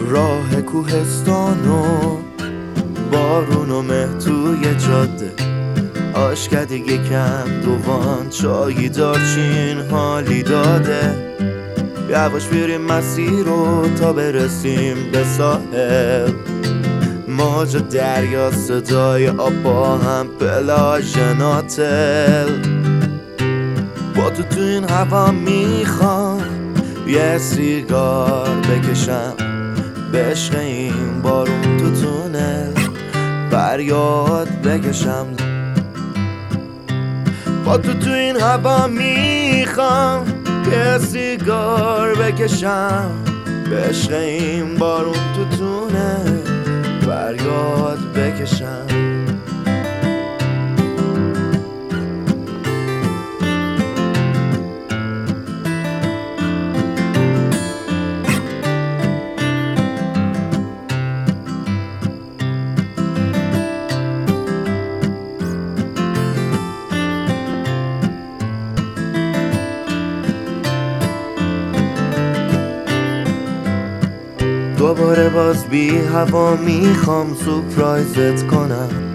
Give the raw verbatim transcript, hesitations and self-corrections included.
راه کوهستان و بارون و مه توی جاده، آشکده یکم دوان چایی دارچین حالی داده. یواش بریم مسیر رو تا برسیم به ساحل، موج دریا صدای آب با هم پلاژ ناتل. با تو تو این هوا میخوام یه سیگار بکشم، به عشق این بارون تو تونل فریاد بکشم. با تو تو این هوا میخوام یه سیگار بکشم، به عشق این بارون تو تونل فریاد بکشم. دوباره باز بی هوا میخوام سورپرایزت کنم،